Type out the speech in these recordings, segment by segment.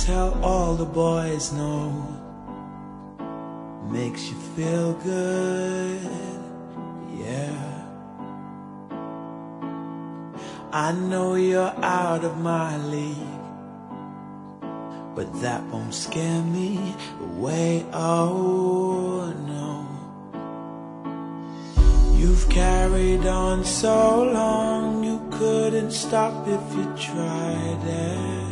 tell all the boys no. Makes you feel good, yeah. I know you're out of my league, but that won't scare me away, oh no. You've carried on so long, you couldn't stop if you tried it.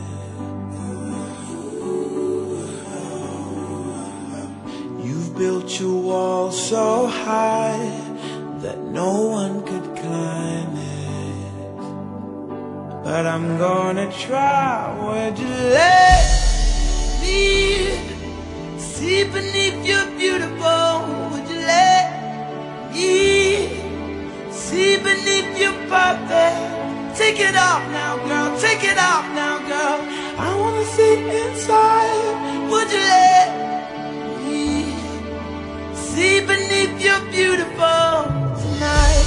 You've built your wall so high that no one could climb it. But I'm gonna try. Would you let me see beneath your beautiful? Would you let me see beneath your perfect? Take it off now, girl. Take it off now, girl. I wanna see inside. Would you let me see beneath your beautiful tonight?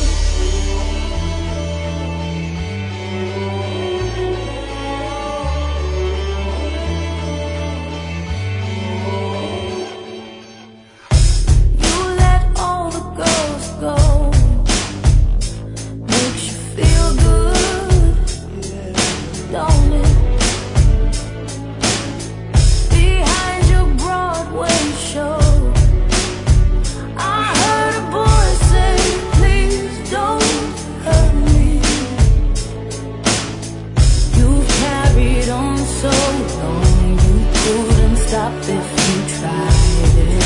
If you tried it,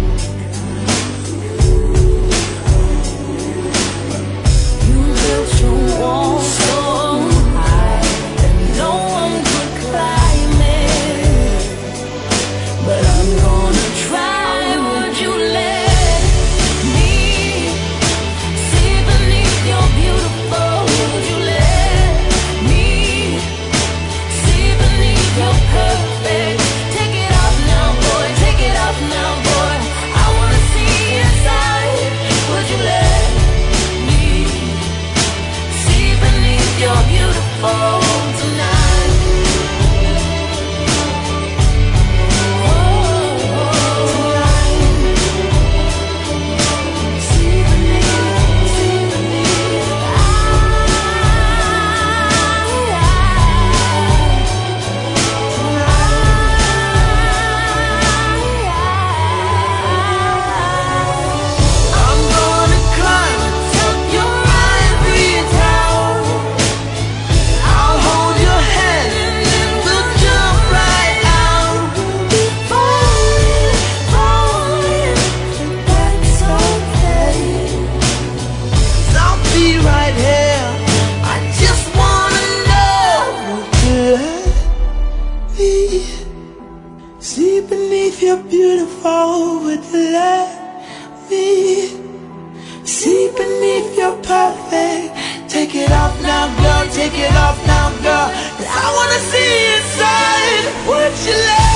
you built your wall so high that no one could climb it. But I'm gonna try. Would you let me see beneath your beautiful? Would you let me see beneath your perfect? Now, boy, I wanna see inside. Would you let me see beneath your beautiful tonight? Oh, tonight. See beneath, see beneath. See beneath your beautiful, would you let me see beneath your perfect? Take it off now, girl, take it off now, girl, 'cause I wanna see inside. Would you let